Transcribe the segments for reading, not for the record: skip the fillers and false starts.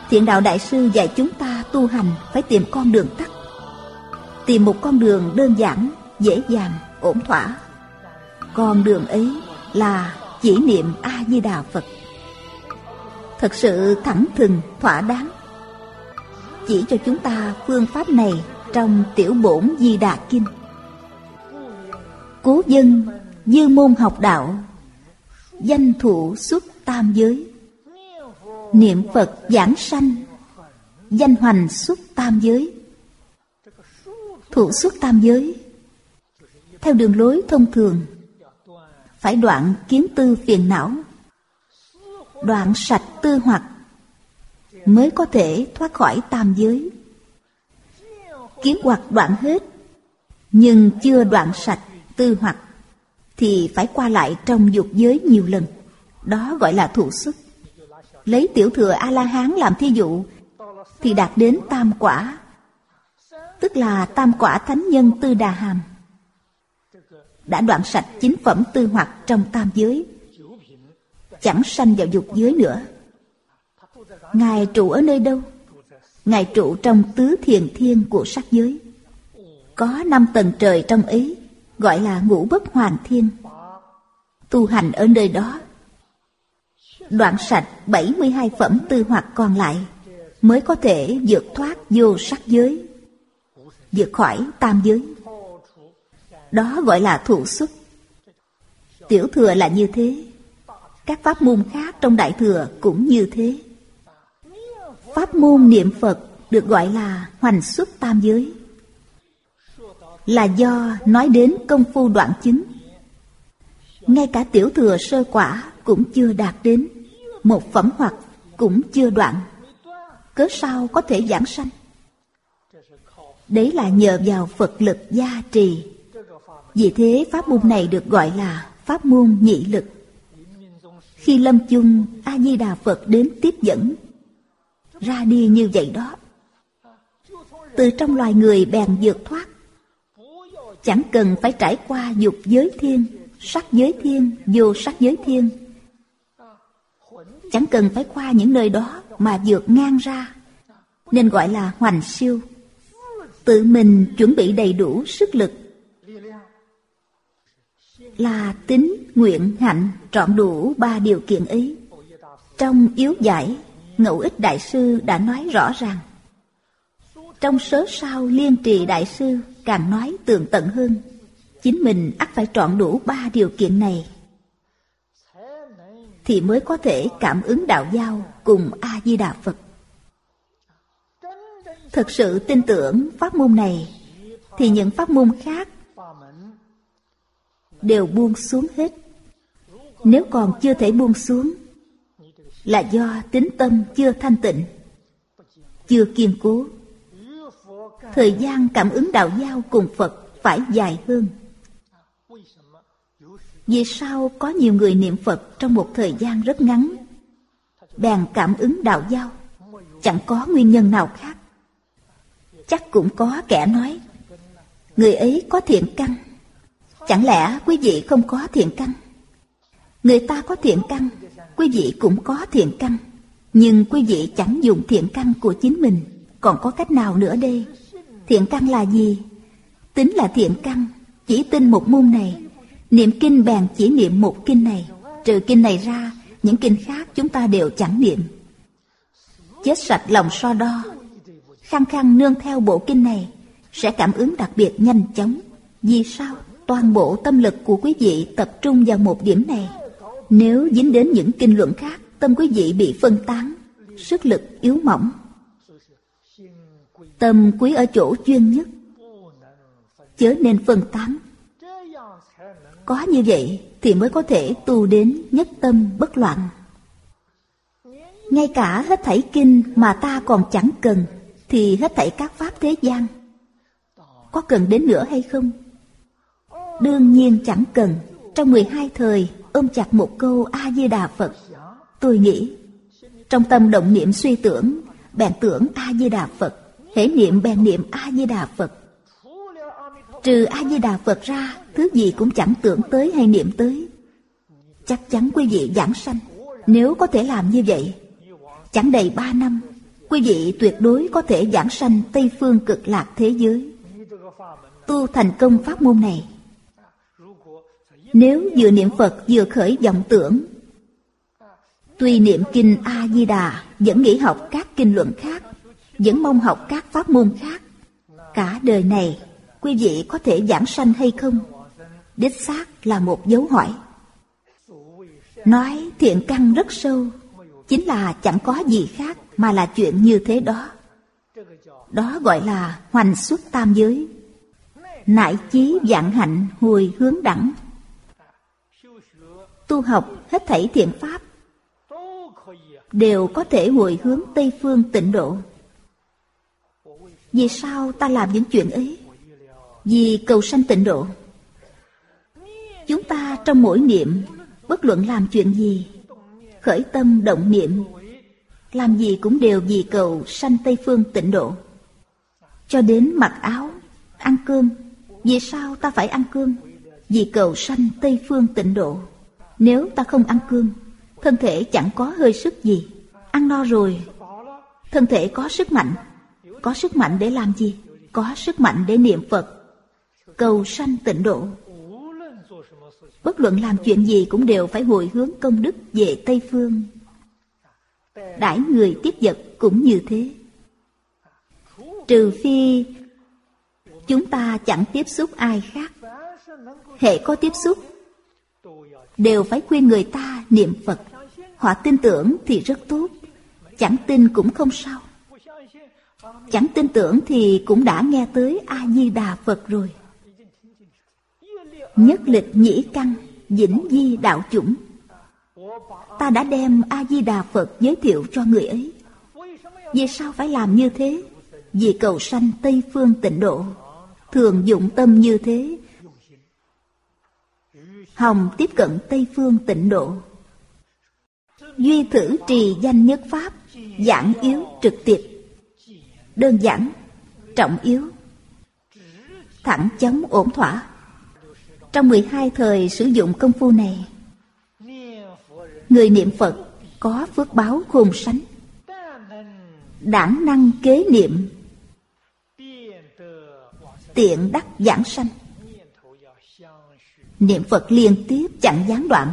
Thiện đạo đại sư dạy chúng ta tu hành phải tìm con đường tắt, tìm một con đường đơn giản, dễ dàng, ổn thỏa. Con đường ấy là chỉ niệm A Di Đà Phật. Thật sự thẳng thừng, thỏa đáng. Chỉ cho chúng ta phương pháp này trong Tiểu Bổn Di Đà Kinh. Cố dân dư môn học đạo, danh thụ xuất tam giới. Niệm Phật giảng sanh, danh hoành xuất tam giới. Thụ xuất tam giới theo đường lối thông thường phải đoạn kiến tư phiền não, đoạn sạch tư hoặc, mới có thể thoát khỏi tam giới. Kiến hoặc đoạn hết nhưng chưa đoạn sạch tư hoặc thì phải qua lại trong dục giới nhiều lần. Đó gọi là thụ xuất. Lấy tiểu thừa A-la-hán làm thí dụ thì đạt đến tam quả, tức là tam quả thánh nhân Tư Đà Hàm, đã đoạn sạch 9 phẩm tư hoặc trong tam giới, chẳng sanh vào dục giới nữa. Ngài trụ ở nơi đâu? Ngài trụ trong tứ thiền thiên của sắc giới. Có 5 tầng trời trong ấy, gọi là ngũ bất hoàn thiên. Tu hành ở nơi đó, đoạn sạch 72 phẩm tư hoặc còn lại, mới có thể vượt thoát vô sắc giới, vượt khỏi tam giới. Đó gọi là thụ xuất. Tiểu thừa là như thế. Các pháp môn khác trong đại thừa cũng như thế. Pháp môn niệm Phật được gọi là hoành xuất tam giới, là do nói đến công phu đoạn chứng. Ngay cả tiểu thừa sơ quả cũng chưa đạt đến, một phẩm hoặc cũng chưa đoạn, cớ sao có thể giảng sanh? Đấy là nhờ vào Phật lực gia trì. Vì thế pháp môn này được gọi là pháp môn nhị lực. Khi lâm chung, A Di Đà Phật đến tiếp dẫn, ra đi như vậy đó. Từ trong loài người bèn vượt thoát, chẳng cần phải trải qua dục giới thiên, sắc giới thiên, vô sắc giới thiên. Chẳng cần phải qua những nơi đó mà vượt ngang ra, nên gọi là hoành siêu. Tự mình chuẩn bị đầy đủ sức lực, là tín, nguyện, hạnh trọn đủ 3 điều kiện ấy. Trong Yếu Giải, Ngẫu Ích Đại Sư đã nói rõ ràng. Trong Sớ Sao Liên Trì Đại Sư càng nói tường tận hơn. Chính mình ắt phải trọn đủ 3 điều kiện này thì mới có thể cảm ứng đạo giao cùng A Di Đà Phật. Thực sự tin tưởng pháp môn này thì những pháp môn khác đều buông xuống hết. Nếu còn chưa thể buông xuống là do tín tâm chưa thanh tịnh, chưa kiên cố. Thời gian cảm ứng đạo giao cùng Phật phải dài hơn. Vì sao có nhiều người niệm Phật trong một thời gian rất ngắn bèn cảm ứng đạo giao? Chẳng có nguyên nhân nào khác. Chắc cũng có kẻ nói người ấy có thiện căn. Chẳng lẽ quý vị không có thiện căn? Người ta có thiện căn, quý vị cũng có thiện căn. Nhưng quý vị chẳng dùng thiện căn của chính mình, còn có cách nào nữa đây? Thiện căn là gì? Tính là thiện căn, chỉ tin một môn này. Niệm kinh bèn chỉ niệm một kinh này. Trừ kinh này ra, những kinh khác chúng ta đều chẳng niệm. Chết sạch lòng so đo, khăng khăng nương theo bộ kinh này, sẽ cảm ứng đặc biệt nhanh chóng. Vì sao? Toàn bộ tâm lực của quý vị tập trung vào một điểm này. Nếu dính đến những kinh luận khác, tâm quý vị bị phân tán, sức lực yếu mỏng. Tâm quý ở chỗ chuyên nhất, chớ nên phân tán. Có như vậy thì mới có thể tu đến nhất tâm bất loạn. Ngay cả hết thảy kinh mà ta còn chẳng cần, thì hết thảy các pháp thế gian có cần đến nữa hay không? Đương nhiên chẳng cần. Trong 12 thời ôm chặt một câu A Di Đà Phật. Tôi nghĩ trong tâm động niệm suy tưởng, bèn tưởng A Di Đà Phật. Hễ niệm bèn niệm A Di Đà Phật. Trừ A Di Đà Phật ra, thứ gì cũng chẳng tưởng tới hay niệm tới. Chắc chắn quý vị giảng sanh. Nếu có thể làm như vậy, chẳng đầy 3 năm quý vị tuyệt đối có thể giảng sanh Tây Phương Cực Lạc thế giới. Tu thành công pháp môn này, nếu vừa niệm Phật vừa khởi vọng tưởng, tuy niệm kinh A-di-đà, vẫn nghĩ học các kinh luận khác, vẫn mong học các pháp môn khác, cả đời này quý vị có thể giảng sanh hay không? Đích xác là một dấu hỏi. Nói thiện căn rất sâu, chính là chẳng có gì khác mà là chuyện như thế đó. Đó gọi là hoành xuất tam giới, nại chí vạn hạnh hồi hướng đẳng. Tu học hết thảy thiện pháp đều có thể hồi hướng Tây Phương Tịnh Độ. Vì sao ta làm những chuyện ấy? Vì cầu sanh tịnh độ. Chúng ta trong mỗi niệm, bất luận làm chuyện gì, khởi tâm động niệm, làm gì cũng đều vì cầu sanh Tây Phương Tịnh Độ. Cho đến mặc áo, ăn cơm, vì sao ta phải ăn cơm? Vì cầu sanh Tây Phương Tịnh Độ. Nếu ta không ăn cơm, thân thể chẳng có hơi sức gì. Ăn no rồi, thân thể có sức mạnh. Có sức mạnh để làm gì? Có sức mạnh để niệm Phật, cầu sanh tịnh độ. Bất luận làm chuyện gì cũng đều phải hồi hướng công đức về Tây Phương. Đãi người tiếp vật cũng như thế. Trừ phi chúng ta chẳng tiếp xúc ai khác. Hễ có tiếp xúc, đều phải khuyên người ta niệm Phật. Họ tin tưởng thì rất tốt, chẳng tin cũng không sao. Chẳng tin tưởng thì cũng đã nghe tới A-di-đà Phật rồi. Nhất lịch nhĩ căn, vĩnh di đạo chủng. Ta đã đem A-di-đà Phật giới thiệu cho người ấy. Vì sao phải làm như thế? Vì cầu sanh Tây Phương Tịnh Độ. Thường dụng tâm như thế, hòng tiếp cận Tây Phương Tịnh Độ. Duy thử trì danh nhất pháp, giảng yếu trực tiếp. Đơn giản, trọng yếu, thẳng chóng ổn thỏa. Trong 12 thời sử dụng công phu này, người niệm Phật có phước báo khôn sánh, đản năng kế niệm, tiện đắc giảng sanh. Niệm Phật liên tiếp chẳng gián đoạn,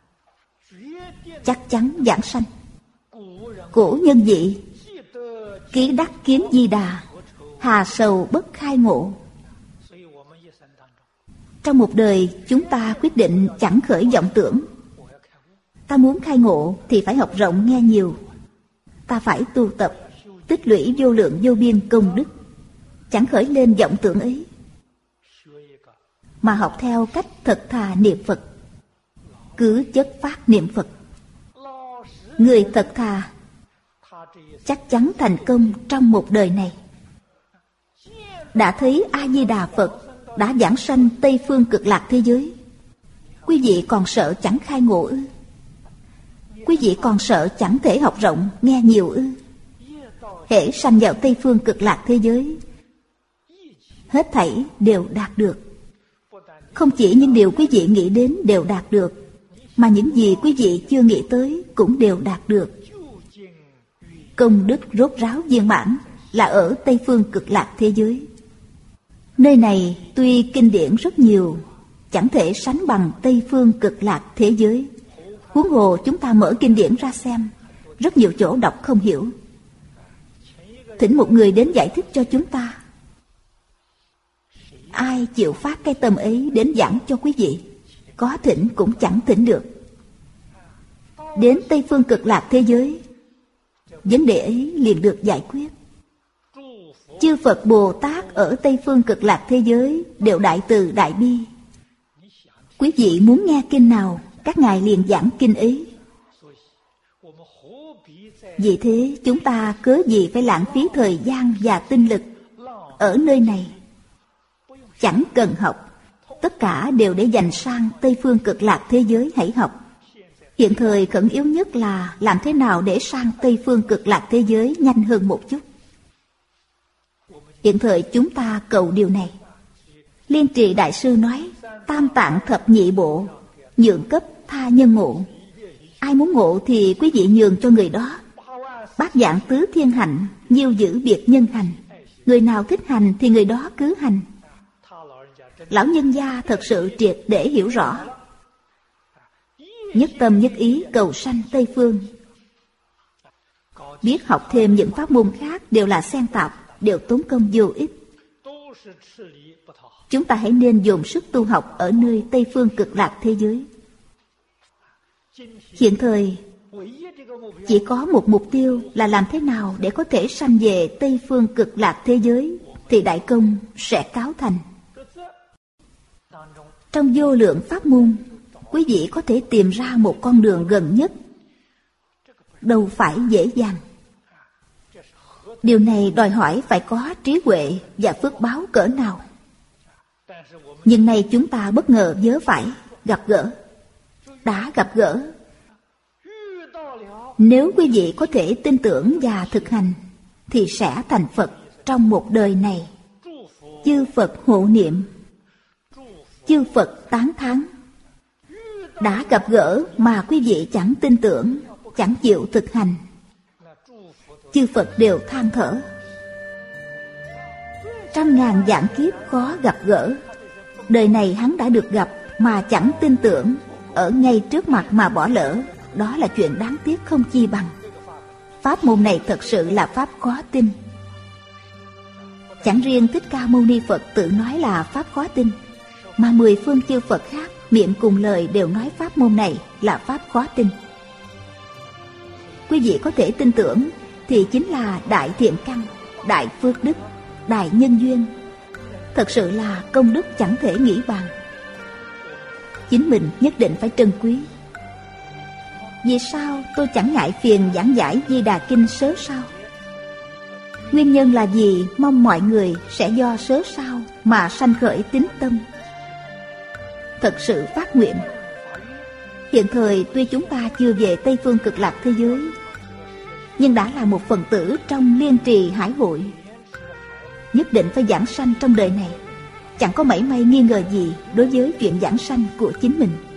chắc chắn giảng sanh. Cổ nhân dị, ký đắc kiến di đà, hà sầu bất khai ngộ. Trong một đời chúng ta quyết định chẳng khởi vọng tưởng. Ta muốn khai ngộ thì phải học rộng nghe nhiều. Ta phải tu tập, tích lũy vô lượng vô biên công đức. Chẳng khởi lên vọng tưởng ấy, mà học theo cách thật thà niệm Phật, cứ chất phát niệm Phật. Người thật thà chắc chắn thành công trong một đời này. Đã thấy A-di-đà Phật đã giảng sanh Tây Phương Cực Lạc thế giới, quý vị còn sợ chẳng khai ngộ ư? Quý vị còn sợ chẳng thể học rộng nghe nhiều ư? Hễ sanh vào Tây Phương Cực Lạc thế giới, hết thảy đều đạt được. Không chỉ những điều quý vị nghĩ đến đều đạt được, mà những gì quý vị chưa nghĩ tới cũng đều đạt được. Công đức rốt ráo viên mãn là ở Tây Phương Cực Lạc thế giới. Nơi này tuy kinh điển rất nhiều, chẳng thể sánh bằng Tây Phương Cực Lạc thế giới. Huống hồ chúng ta mở kinh điển ra xem, rất nhiều chỗ đọc không hiểu. Thỉnh một người đến giải thích cho chúng ta. Ai chịu phát cái tâm ấy đến giảng cho quý vị? Có thỉnh cũng chẳng thỉnh được. Đến Tây Phương Cực Lạc thế giới, vấn đề ấy liền được giải quyết. Chư Phật Bồ Tát ở Tây Phương Cực Lạc thế giới đều đại từ đại bi. Quý vị muốn nghe kinh nào, các ngài liền giảng kinh ấy. Vì thế chúng ta cớ gì phải lãng phí thời gian và tinh lực ở nơi này? Chẳng cần học, tất cả đều để dành sang Tây Phương Cực Lạc thế giới hãy học. Hiện thời khẩn yếu nhất là làm thế nào để sang Tây Phương Cực Lạc thế giới nhanh hơn một chút. Hiện thời chúng ta cầu điều này. Liên Trì Đại Sư nói, tam tạng thập nhị bộ, nhượng cấp tha nhân ngộ. Ai muốn ngộ thì quý vị nhường cho người đó. Bát Dạng Tứ Thiên Hạnh, nhiêu giữ biệt nhân hành. Người nào thích hành thì người đó cứ hành. Lão nhân gia thật sự triệt để hiểu rõ, nhất tâm nhất ý cầu sanh Tây Phương. Biết học thêm những pháp môn khác đều là xen tạp, đều tốn công vô ích. Chúng ta hãy nên dồn sức tu học ở nơi Tây Phương Cực Lạc thế giới. Hiện thời chỉ có một mục tiêu là làm thế nào để có thể sanh về Tây Phương Cực Lạc thế giới, thì đại công sẽ cáo thành. Trong vô lượng pháp môn, quý vị có thể tìm ra một con đường gần nhất, đâu phải dễ dàng. Điều này đòi hỏi phải có trí huệ và phước báo cỡ nào. Nhưng nay chúng ta bất ngờ vớ phải gặp gỡ. Đã gặp gỡ, nếu quý vị có thể tin tưởng và thực hành, thì sẽ thành Phật trong một đời này. Chư Phật hộ niệm, chư Phật tán thán. Đã gặp gỡ mà quý vị chẳng tin tưởng, chẳng chịu thực hành, chư Phật đều than thở. Trăm ngàn vạn kiếp khó gặp gỡ, đời này hắn đã được gặp mà chẳng tin tưởng, ở ngay trước mặt mà bỏ lỡ, đó là chuyện đáng tiếc không chi bằng. Pháp môn này thật sự là pháp khó tin. Chẳng riêng Thích Ca Mâu Ni Phật tự nói là pháp khó tin, mà 10 phương chư Phật khác miệng cùng lời đều nói pháp môn này là pháp khó tin. Quý vị có thể tin tưởng thì chính là đại thiện căn, đại phước đức, đại nhân duyên. Thật sự là công đức chẳng thể nghĩ bàn. Chính mình nhất định phải trân quý. Vì sao tôi chẳng ngại phiền giảng giải Di Đà Kinh sớ sao? Nguyên nhân là vì mong mọi người sẽ do sớ sao mà sanh khởi tín tâm, thật sự phát nguyện. Hiện thời tuy chúng ta chưa về Tây Phương Cực Lạc thế giới, nhưng đã là một phần tử trong Liên Trì Hải Hội, nhất định phải giảng sanh trong đời này. Chẳng có mảy may nghi ngờ gì đối với chuyện giảng sanh của chính mình.